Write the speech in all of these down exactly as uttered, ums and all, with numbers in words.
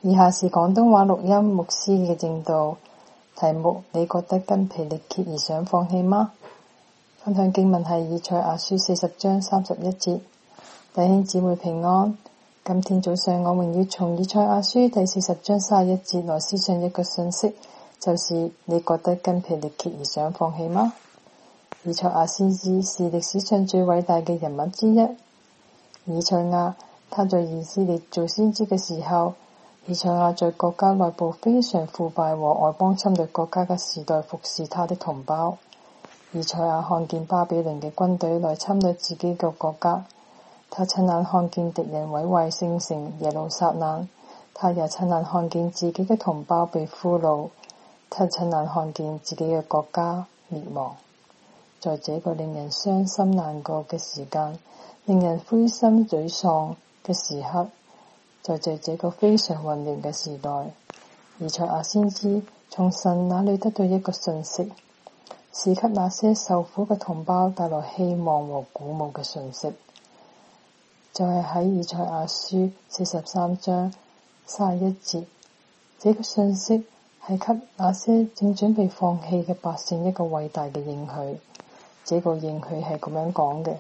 以下是廣東話錄音牧師嘅證道，題目：你覺得筋疲力竭而想放棄嗎？分享經文係以賽亞書四十章三十一節。弟兄姊妹平安，今天早上我們要從以賽亞書第四十章三十一節來思想一個信息，就是你覺得筋疲力竭而想放棄嗎？以賽亞先知是歷史上最偉大嘅人物之一。以賽亞他在以色列做先知嘅時候，以賽亞在國家內部非常腐敗和外邦侵略國家嘅時代服侍他的同胞。以賽亞看見巴比倫嘅軍隊來侵略自己嘅國家，他親眼看見敵人毀壞聖城耶路撒冷，他也親眼看見自己嘅同胞被俘虜，他親眼看見自己嘅國家滅亡。在這個令人傷心難過嘅時間，令人灰心沮喪嘅時刻，在這這個非常混亂嘅時代，以賽亞先知從神那裡得到一個訊息，是給那些受苦嘅同胞帶來希望和鼓舞嘅訊息。就係、是、喺以賽亞書四十三章三十一節，這個訊息係給那些正準備放棄嘅百姓一個偉大嘅應許。這個應許係咁樣講嘅：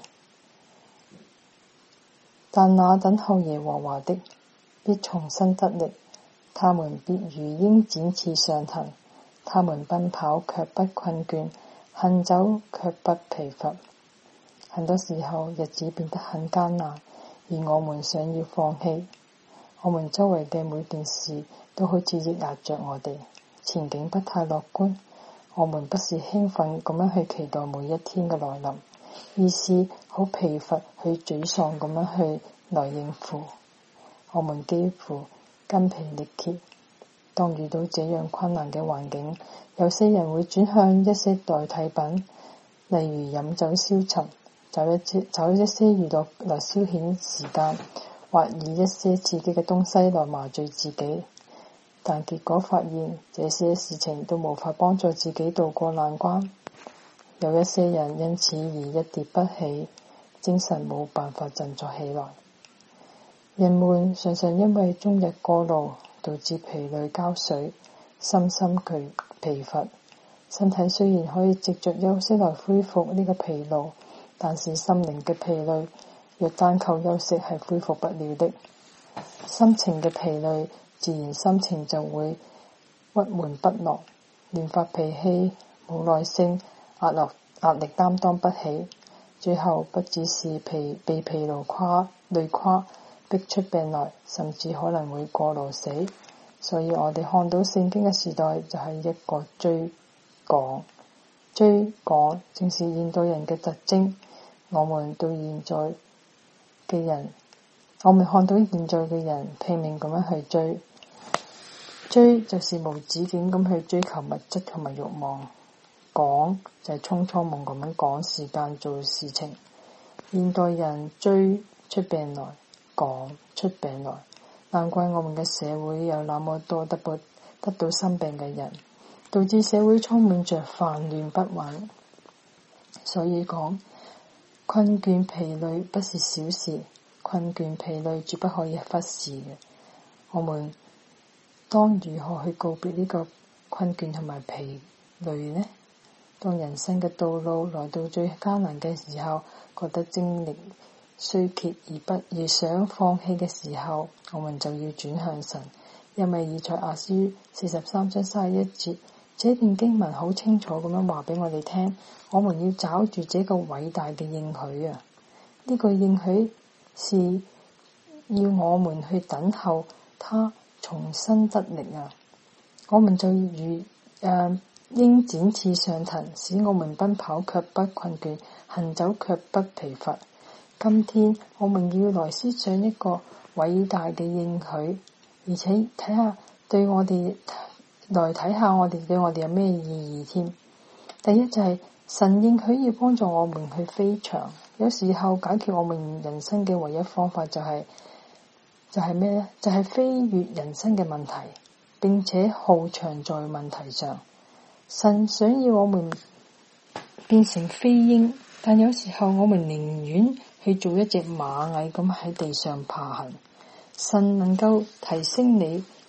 但那等候耶和華的必重新得力，他們必如鷹展翅上騰，他們奔跑卻不困倦，行走卻不疲乏。很多時候日子變得很艱難，而我們想要放棄，我們周圍嘅每件事都好似抑壓着我哋，前景不太樂觀。我們不是興奮咁樣去期待每一天嘅來臨，而是好疲乏去沮喪咁樣去來應付。我們幾乎筋疲力竭。當遇到這樣困難嘅環境，有些人會轉向一些代替品，例如飲酒消沉，找一些找一些娛樂來消遣時間，或以一些刺激嘅東西來麻醉自己。但結果發現，這些事情都無法幫助自己渡過難關。有一些人因此而一跌不起，精神冇辦法振作起來。人們常常因為終日過勞，導致疲累交瘁，身心俱疲乏。身體雖然可以藉着休息來恢復呢個疲勞，但是心靈嘅疲累，若單靠休息係恢復不了的。心情嘅疲累，自然心情就會鬱悶不樂，亂發脾氣，冇耐性，壓力壓力擔當不起，最後不只是疲被疲勞垮累垮，逼出病來，甚至可能會過勞死。所以我哋看到聖經嘅時代就係一個追趕，追趕正是現代人嘅特徵。我們到現在嘅人，我們看到現在嘅人拼命咁樣去追。追就是無止境咁去追求物質同埋慾望，趕就係匆匆忙咁樣趕時間做事情。現代人追出病來，趕出病來，難怪我們嘅社會有那麼多得不得到生病嘅人，導致社會充滿着煩亂不穩。所以講，困倦疲累不是小事，困倦疲累絕不可以忽視嘅。我們當如何去告別呢個困倦同埋疲累呢？當人生嘅道路來到最艱難嘅時候，覺得精力衰竭而不而想放棄嘅時候，我們就要轉向神，因為以賽亞書四十三章三十一節，這段經文好清楚咁樣話俾我哋聽，我們要找住這個偉大嘅應許啊！呢個應許是要我們去等候他重新得力啊！我們就如誒、呃、鷹展翅上騰，使我們奔跑卻不困倦，行走卻不疲乏。今天我們要來思想一個偉大嘅應許，而且睇下對我哋來睇下我哋對我哋有咩意義添。第一就係、是、神應許要幫助我們去飛翔，有時候解決我們人生嘅唯一方法就係、是。就係咩呢？就係、是、飛越人生嘅問題，並且翱翔在問題上。神想要我們變成飛鷹，但有時候我們寧願去做一隻螞蟻咁喺地上爬行。神能夠提升你，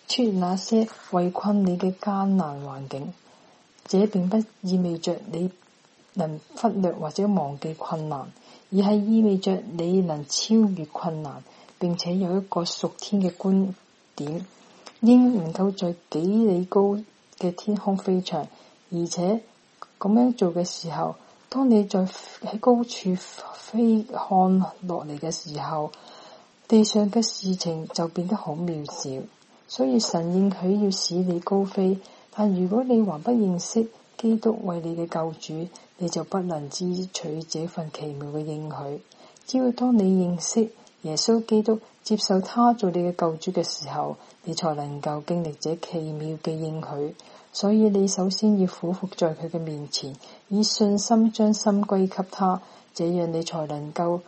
出那些圍困你嘅艱難環境。這並不意味着你能忽略或者忘記困難，而係意味着你能超越困難，並且有一個屬天嘅觀點，應能夠在幾里高嘅天空飛翔。而且咁樣做嘅時候，當你在喺高處飛看落嚟嘅時候，地上嘅事情就變得好渺小。所以神應許要使你高飛，但如果你還不認識基督為你嘅救主，你就不能支取這份奇妙嘅應許。只要當你認識耶穌基督，接受他做你嘅救主嘅時候，你才能夠經歷這奇妙嘅應許。所以你首先要俯伏在佢嘅面前，以信心將心歸給他，這樣你才能夠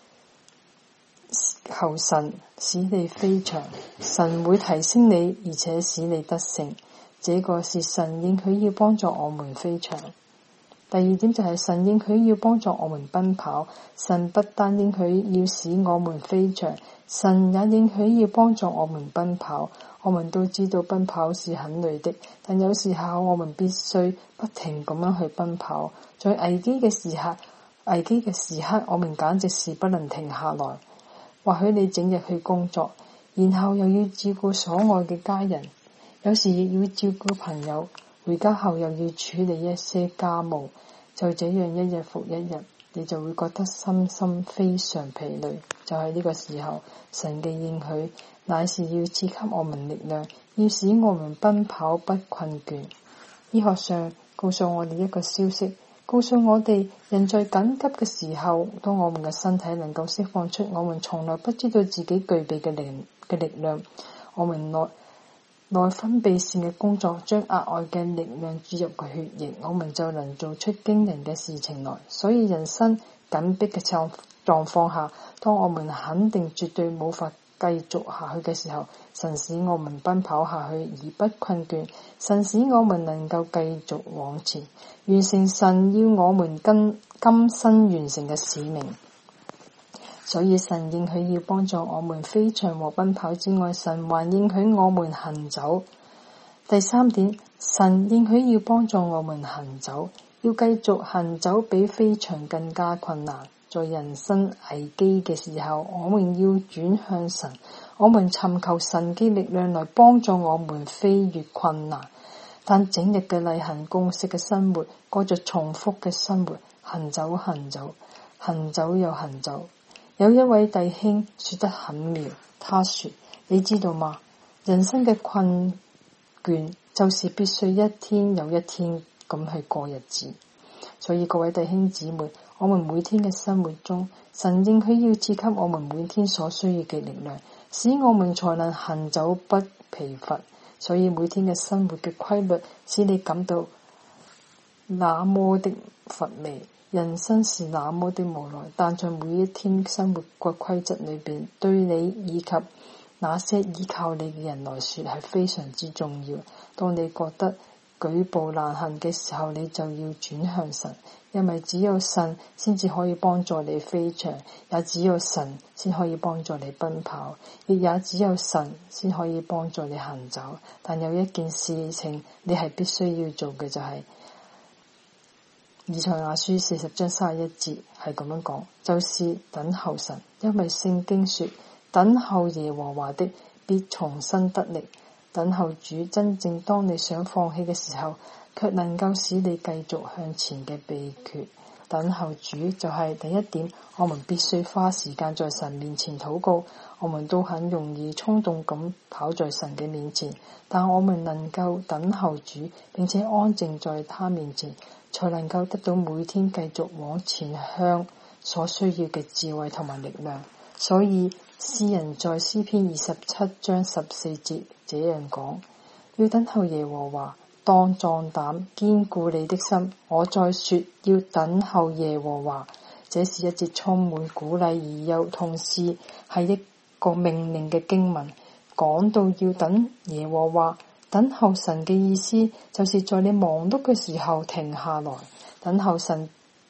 求神使你飛翔。神會提升你，而且使你得勝。這個是神應許要幫助我們飛翔。第二點就係神應許要幫助我們奔跑。神不單應許要使我們飛翔，神也應許要幫助我們奔跑。我們都知道奔跑是很累的，但有時候我們必須不停咁樣去奔跑。在危機嘅時刻，危機嘅時刻，我們簡直是不能停下來。或許你整日去工作，然後又要照顧所愛嘅家人，有時亦要照顧朋友，回家後又要處理一些家務，就這樣一日復一日，你就會覺得身心非常疲累。就喺呢個時候，神嘅應許乃是要賜給我們力量，要使我們奔跑不困倦。醫學上告訴我哋一個消息，告訴我哋人在緊急嘅時候，當我們嘅身體能夠釋放出我們從來不知道自己具備嘅力嘅力量，我們內內分泌腺嘅工作將額外嘅力量注入個血液，我們就能做出驚人嘅事情來。所以人生緊迫嘅狀狀況下，當我們肯定絕對無法繼續下去嘅時候，神使我們奔跑下去而不困倦，神使我們能夠繼續往前，完成神要我們今今生完成嘅使命。所以神應許要幫助我們飛翔和奔跑之外，神還應許我們行走。第三點，神應許要幫助我們行走，要繼續行走比飛翔更加困難。在人生危機嘅時候，我們要轉向神，我們尋求神嘅力量來幫助我們飛越困難。但整日嘅例行公式嘅生活，過着重複嘅生活，行走行走，行走又行走。有一位弟兄說得很妙，他說：你知道嗎？人生嘅困倦就是必須一天又一天咁去過日子。所以各位弟兄姊妹，我們每天嘅生活中，神應許要賜給我們每天所需要嘅力量，使我們才能行走不疲乏。所以每天嘅生活嘅規律使你感到那麼的乏味，人生是那麼的無奈。但在每一天生活嘅規則裏邊，對你以及那些依靠你嘅人來說係非常之重要。當你覺得舉步難行嘅時候，你就要轉向神，因為只有神先至可以幫助你飛翔，也只有神先可以幫助你奔跑，亦也只有神先可以幫助你行走。但有一件事情你係必須要做嘅，就係以賽亞書四十章三十一節係咁樣講，就是等候神，因為聖經說，等候耶和華的必重新得力。等候主，真正當你想放棄嘅時候，卻能夠使你繼續向前嘅秘訣。等候主就係第一點，我們必須花時間在神面前禱告。我們都很容易衝動咁跑在神嘅面前，但我們能夠等候主，並且安靜在他面前，才能夠得到每天繼續往前向所需要嘅智慧同埋力量。所以詩人在詩篇二十七章十四節這樣講：要等候耶和華，當壯膽，堅固你的心。我再說，要等候耶和華。這是一節充滿鼓勵而又同時係一個命令嘅經文。講到要等耶和華，等候神嘅意思就是在你忙碌嘅時候停下來，等候神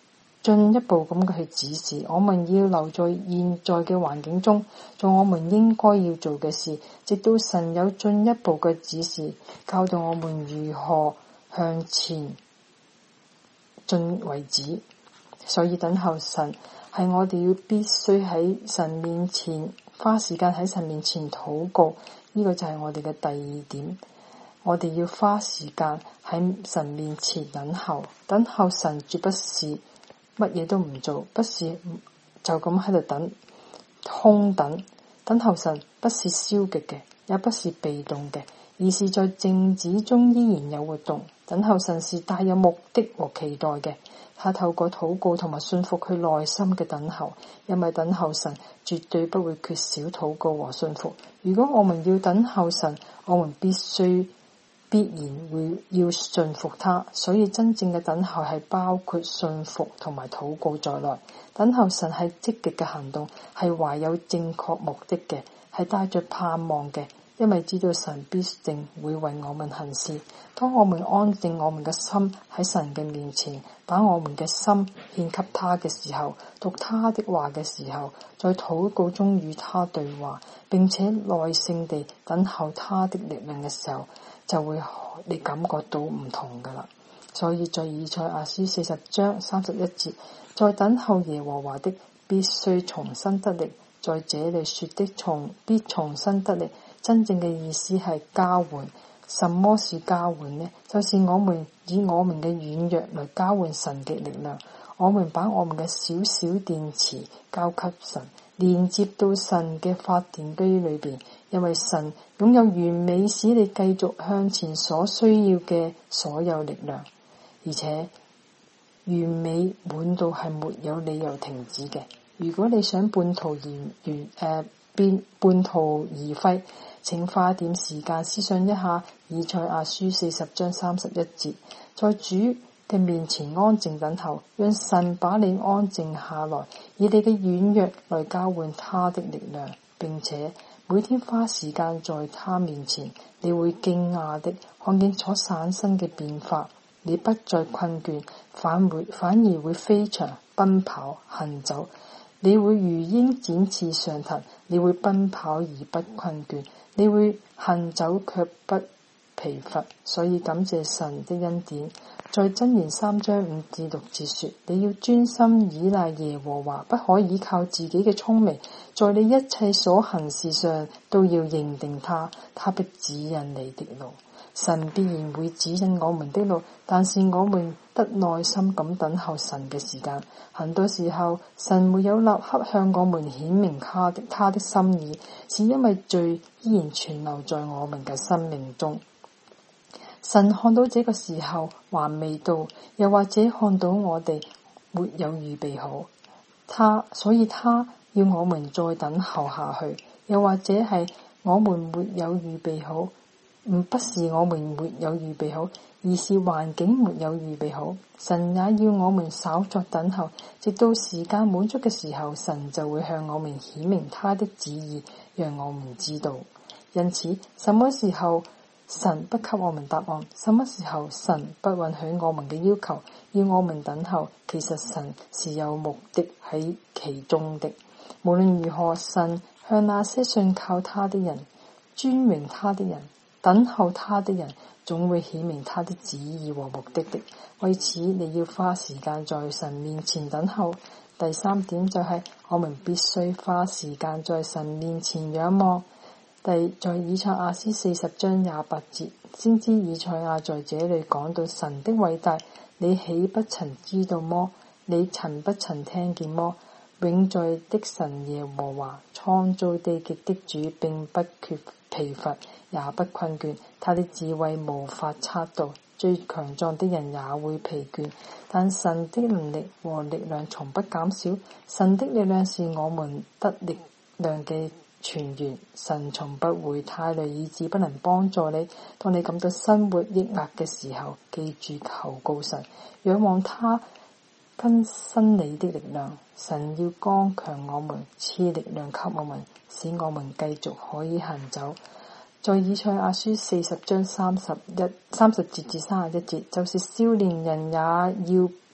進一步咁去指示我們要留在現在嘅環境中，做我們應該要做嘅事，直到神有進一步嘅指示，教導我們如何向前進為止。所以等候神係我哋要必須喺神面前花時間喺神面前禱告，呢個就係我哋嘅第二點。我哋要花時間喺神面前等候，等候神絕不是乜嘢都唔做，不是就咁喺度等空等。等候神不是消極嘅，也不是被動嘅，而是在靜止中依然有活動。等候神是帶有目的和期待嘅，他透過禱告同埋信服佢內心嘅等候，因為等候神絕對不會缺少禱告和信服。如果我們要等候神，我們必須必然會要信服他，所以真正嘅等候係包括信服同埋禱告在內。等候神係積極嘅行動，係懷有正確目的嘅，係帶着盼望嘅，因為知道神必定會為我們行事。當我們安靜我們嘅心喺神嘅面前，把我們嘅心獻給他嘅時候，讀他的話嘅時候，在禱告中與他對話，並且耐性地等候他的力量嘅時候，就會你感覺到唔同噶啦。所以在以賽亞書四十章三十一節，在等候耶和華的必須重新得力，在這裏說的從必重新得力，真正嘅意思係交換。什麼是交換呢？就是我們以我們嘅軟弱來交換神嘅力量。我們把我們嘅小小電池交給神，連接到神嘅發電機裏邊，因為神擁有完美使你繼續向前所需要嘅所有力量，而且完美滿到係沒有理由停止嘅。如果你想半途而完誒變半途而廢，請花點時間思想一下以賽亞書四十章三十一節，在主嘅面前安靜等候，讓神把你安靜下來，以你嘅軟弱來交換他的力量，並且每天花時間在他面前，你會驚訝的看見所產生嘅變化。你不再困倦，反會反而會飛翔、奔跑、行走。你會如鷹展翅上騰，你會奔跑而不困倦，你會行走卻不疲乏。所以感謝神的恩典。在箴言三章五至六節說，你要專心依賴耶和華，不可依靠自己嘅聰明，在你一切所行事上都要認定他，他必指引你的路。神必然會指引我們的路，但是我們得耐心咁等候神嘅時間。很多時候神沒有立刻向我們顯明他的他的心意，是因為罪依然存留在我們嘅生命中。神看到這個時候還未到，又或者看到我哋沒有預備好，他所以他要我們再等候下去，又或者係我們沒有預備好。唔不是我們沒有預備好，而是環境沒有預備好。神也要我們稍作等候，直到時間滿足嘅時候，神就會向我們顯明他的旨意，讓我們知道。因此，什麼時候神不給我們答案，什麼時候神不允許我們嘅要求，要我們等候，其實神是有目的喺其中的。無論如何，神向那些信靠他的人、尊榮他的人、等候他的人，總會顯明他的旨意和目的的。為此，你要花時間在神面前等候。第三點就係、是、我們必須花時間在神面前仰望。第在以賽亞書四十章廿八節，先知以賽亞在這裏講到神的偉大，你豈不曾知道麼？你曾不曾聽見麼？永在的神耶和華，創造地極的主，並不缺疲乏，也不困倦，他的智慧無法測度，最強壯的人也會疲倦，但神的能力和力量從不減少。神的力量是我們得力量嘅泉源，神從不會太累以致不能幫助你。當你感到生活抑壓嘅時候，記住求告神，仰望他更新你的力量。神要剛強我們，賜力量給我們，使我們繼續可以行走。在以賽亞書四十章三十一三十節至三十一節，就是少年人也要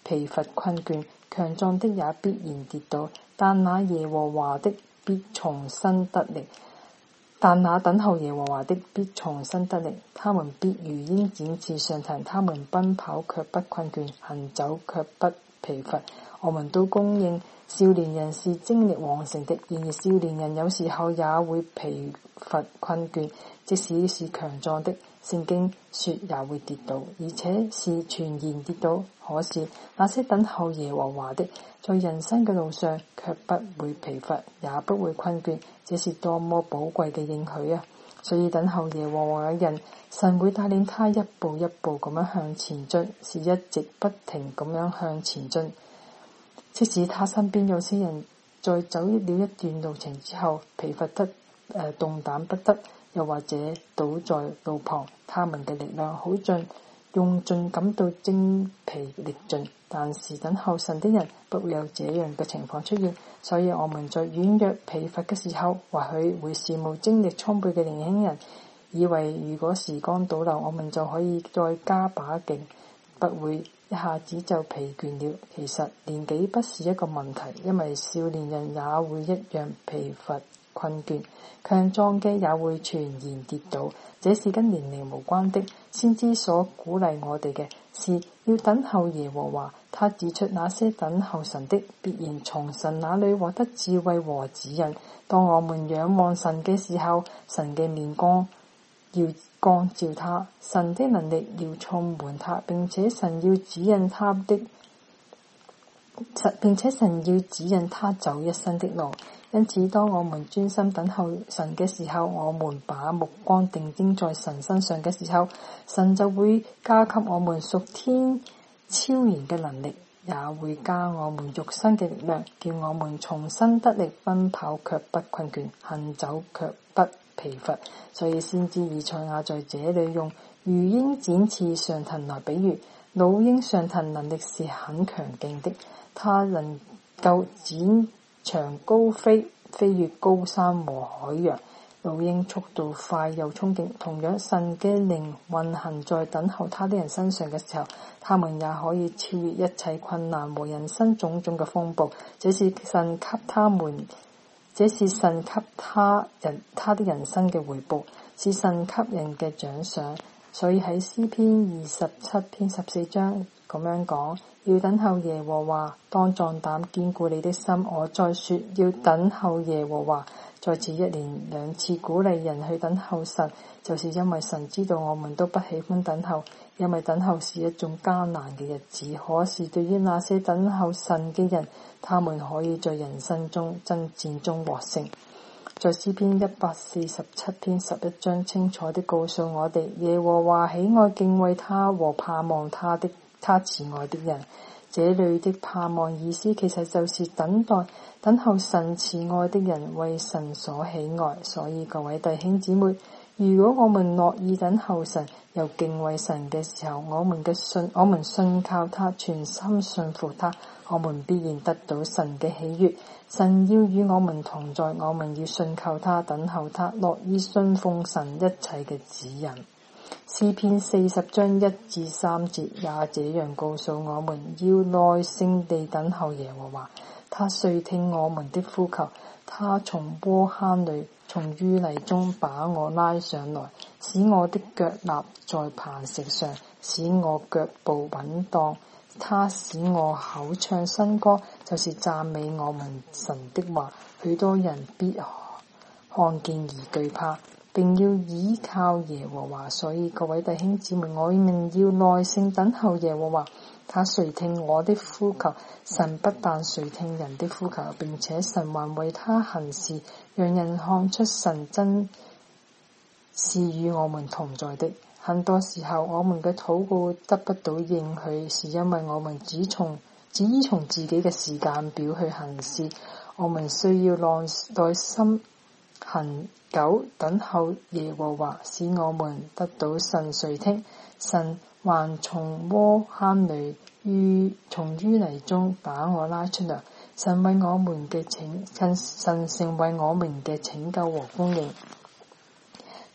疲乏困倦，強壯的也必然跌倒，但那耶和華的必重新得力。但那等候耶和華的必重新得力，他們必如鷹展翅上騰，他們奔跑卻不困倦，行走卻不疲乏。我們都公認少年人是精力旺盛的，然而少年人有時候也會疲乏困倦，即使是強壯的，聖經說也會跌倒，而且是全然跌倒。可是那些等候耶和華的，在人生嘅路上卻不會疲乏，也不會困倦，這是多麼寶貴嘅應許啊！所以等候耶和華嘅人，神會帶領他一步一步咁樣向前進，是一直不停咁樣向前進。即使他身邊有些人在走了一段路程之後疲乏得誒、呃、動彈不得，又或者倒在路旁，他們嘅力量好盡，用盡感到精疲力盡，但是等候神的人不會有這樣嘅情況出現。所以我們在軟弱疲乏嘅時候，或許會羨慕精力充沛嘅年輕人，以為如果時光倒流，我們就可以再加把勁，不會一下子就疲倦了。其實年紀不是一個問題，因為少年人也會一樣疲乏困倦，強壯嘅也會全然跌倒，這是跟年齡無關的。先知所鼓勵我哋嘅是要等候耶和華，他指出那些等候神的必然從神那裡獲得智慧和指引。當我們仰望神嘅時候，神嘅面光要光照他，神的能力要充滿他，並且神要指引他的並且神要指引他走一生的路。因此當我們專心等候神嘅時候，我們把目光定睛在神身上嘅時候，神就會加給我們屬天超然嘅能力，也會加我們肉身嘅力量，叫我們重新得力，奔跑卻不困倦，行走卻不疲乏。所以先知以賽亞在這裡用如鷹展翅上騰來比喻，老鷹上騰能力是很強勁的，它能夠展長高飛，飛越高山和海洋。老鷹速度快又衝勁，同樣神嘅靈運行在等候他的人身上嘅時候，他們也可以超越一切困難和人生種種嘅風暴。這是神給他們，這是神給他人他的人生嘅回報，是神給人嘅獎賞。所以喺詩篇二十七篇十四章咁樣講，要等候耶和華，當壯膽堅固你的心。我再說，要等候耶和華。再次一連兩次鼓勵人去等候神，就是因為神知道我們都不喜歡等候，因為等候是一種艱難嘅日子。可是對於那些等候神嘅人，他們可以在人生中爭戰中獲勝。在詩篇一百四十七篇十一章清楚地告訴我哋，耶和華喜愛敬畏他和盼望他的他慈愛的人。這裡的盼望意思其實就是等待，等候神慈愛的人為神所喜愛。所以各位弟兄姊妹，如果我們樂意等候神又敬畏神嘅時候，我們嘅信我們信靠他，全心信服他，我們必然得到神嘅喜悅。神要與我們同在，我們要信靠他，等候他，樂意信奉神一切嘅指引。詩篇四十章一至三節也這樣告訴我們，要耐性地等候耶和華，他垂聽我們的呼求，他從窩坑裡從淤泥中把我拉上來，使我的腳立在磐石上，使我腳步穩當。他使我口唱新歌，就是讚美我們神的話。許多人必看見而懼怕，並要倚靠耶和華。所以各位弟兄姊妹，我們要耐性等候耶和華，他垂聽我的呼求。神不但垂聽人的呼求，並且神還為他行事，讓人看出神真是與我們同在的。很多時候我們嘅禱告得不到應許，是因為我們只從只依從自己嘅時間表去行事。我們需要耐耐心恒久等候耶和華，使我們得到神垂聽。神還從窩坑裡於從淤泥中把我拉出來，神為我們嘅拯，神成為我們嘅拯救和供應。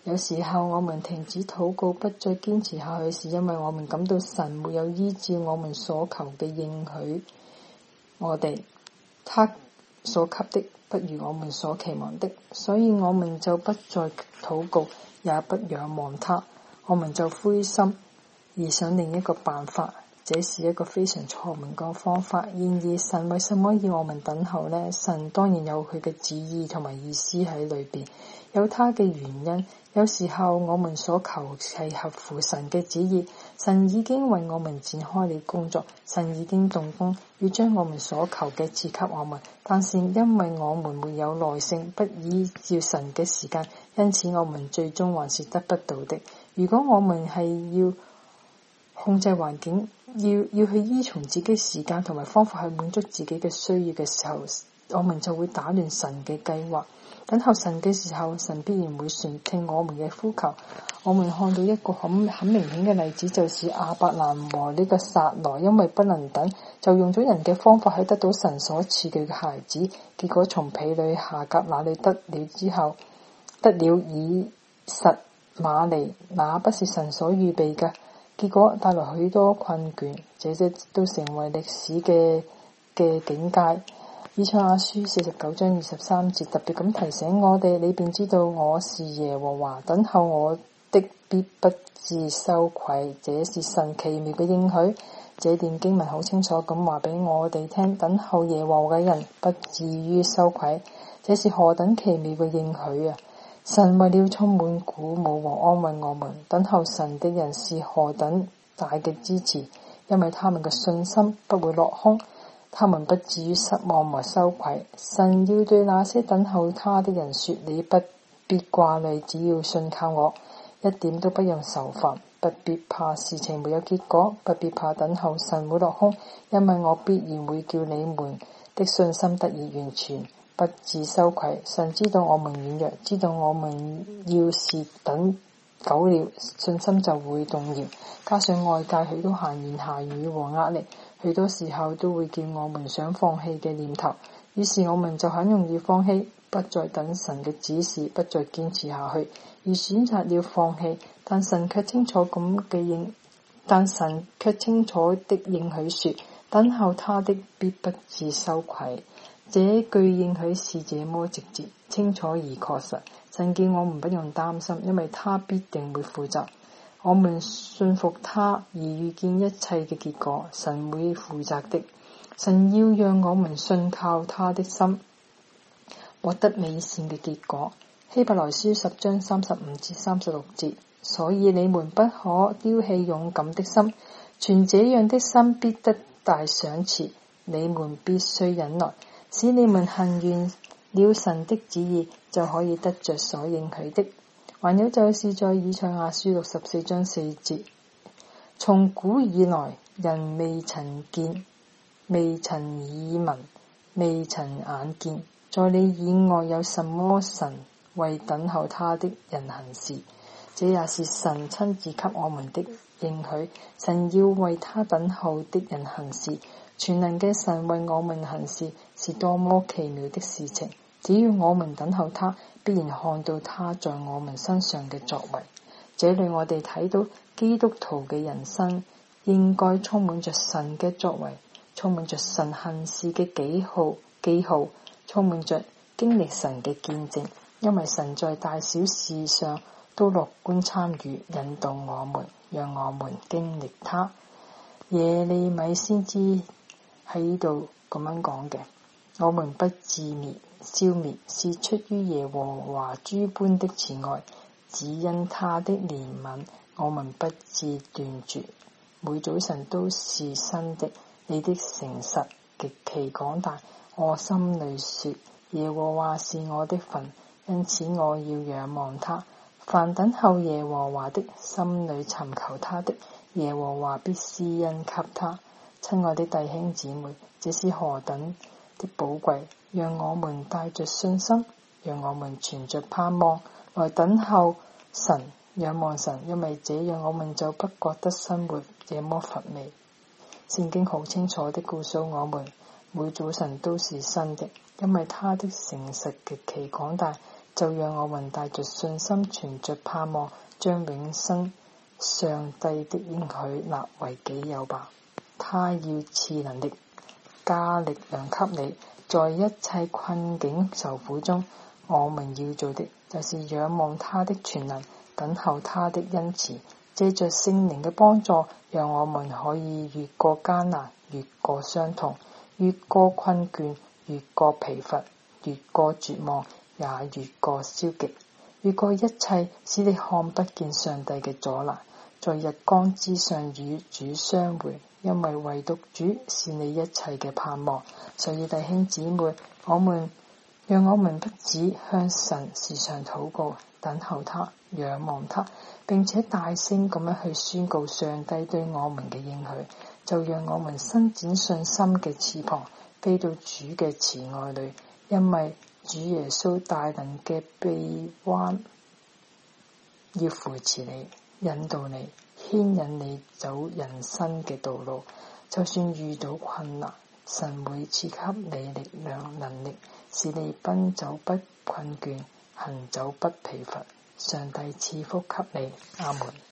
有時候我們停止禱告，不再堅持下去，是因為我們感到神沒有依照我們所求嘅應許我哋，他所給的不如我們所期望的，所以我們就不再禱告，也不仰望他，我們就灰心，而想另一個辦法。這是一個非常錯誤嘅方法。然而神為什麼要我們等候呢？神當然有佢嘅旨意同埋意思喺裏邊，有他嘅原因。有時候我們所求係合乎神嘅旨意，神已經為我們展開了工作，神已經動工，要將我們所求嘅賜給我們。但是因為我們沒有耐性，不依照神嘅時間，因此我們最終還是得不到的。如果我們係要控制環境，要要去依從自己時間同埋方法去滿足自己嘅需要嘅時候，我們就會打亂神嘅計劃。等候神嘅時候，神必然會垂聽我們嘅呼求。我們看到一個很很明顯嘅例子，就是亞伯蘭和呢個撒萊，因為不能等，就用咗人嘅方法去得到神所賜嘅孩子，結果從婢女夏甲那裏得了之後，得了以實瑪利，那不是神所預備嘅，結果帶來許多困倦，這些都成為歷史嘅嘅境界。以賽亞書四十九章二十三節特別咁提醒我哋，你便知道我是耶和華，等候我的必不致羞愧。這是神奇妙嘅應許。這段經文好清楚咁話俾我哋聽，等候耶和華嘅人不至於羞愧。這是何等奇妙嘅應許啊！神為了充滿鼓舞和安慰我們，等候神的人是何等大嘅支持，因為他們嘅信心不會落空，他們不至於失望和羞愧。神要對那些等候他的人說，你不必掛慮，只要信靠我，一點都不用愁煩，不必怕事情沒有結果，不必怕等候神會落空，因為我必然會叫你們的信心得以完全，不致羞愧。神知道我們軟弱，知道我們要是等久了，信心就會動搖，加上外界許多閒言閒語和壓力，許多時候都會叫我們想放棄嘅念頭，於是我們就很容易放棄，不再等神嘅指示，不再堅持下去，而選擇了放棄。但神卻清楚咁嘅應，但神卻清楚的應許說，等候他的必不致羞愧。這句應許是這麼直接、清楚而確實。神叫我們不用擔心，因為他必定會負責。我們信服他而遇見一切嘅結果，神會負責的。神要讓我們信靠他的心，獲得美善嘅結果。希伯來書十章三十五至三十六節，所以你們不可丟棄勇敢的心，存這樣的心必得大賞賜。你們必須忍耐，使你們行完了神的旨意，就可以得着所應許的。還有就是在以賽亞書六十四章四節，從古以來，人未曾見，未曾耳聞，未曾眼見，在你以外有什麼神為等候他的人行事？這也是神親自給我們的應許。神要為他等候的人行事，全能嘅神為我們行事，是多麼奇妙的事情！只要我們等候他，必然看到他在我們身上嘅作為。這裏我哋睇到基督徒嘅人生應該充滿着神嘅作為，充滿着神行事嘅記號記號，充滿着經歷神嘅見證。因為神在大小事上都樂觀參與，引導我們，讓我們經歷他。耶利米先知喺度咁樣講嘅，我們不自滅消滅，是出於耶和華諸般的慈愛，只因他的憐憫，我們不致斷絕。每早晨都是新的，你的誠實極其廣大。我心裏說，耶和華是我的份，因此我要仰望他。凡等候耶和華的，心裏尋求他的，耶和華必施恩給他。親愛的弟兄姊妹，這是何等的寶貴！讓我們帶着信心，讓我們存着盼望來等候神，仰望神，因為這樣我們就不覺得生活這麼乏味。聖經好清楚地告訴我們，每早晨都是新的，因為他的誠實極其廣大， 就讓我們帶着信心，存着盼望，將永生上帝的應許納為己有吧。他要賜能力，加力量給你，在一切困境受苦中，我們要做的就是仰望他的全能，等候他的恩慈，借着聖靈嘅幫助，讓我們可以越過艱難，越過傷痛，越過困倦，越過疲乏，越過絕望，也越過消極，越過一切使你看不見上帝嘅阻攔，在日光之上與主相會，因為唯獨主是你一切嘅盼望。所以弟兄姊妹，我們讓我們不止向神時常禱告，等候他，仰望他，並且大聲咁樣去宣告上帝對我們嘅應許，就讓我們伸展信心嘅翅膀，飛到主嘅慈愛裏，因為主耶穌大能嘅臂彎要扶持你，引導你，牽引你走人生嘅道路。就算遇到困難，神會賜給你力量能力，使你奔走不困倦，行走不疲乏。上帝賜福給你，阿門。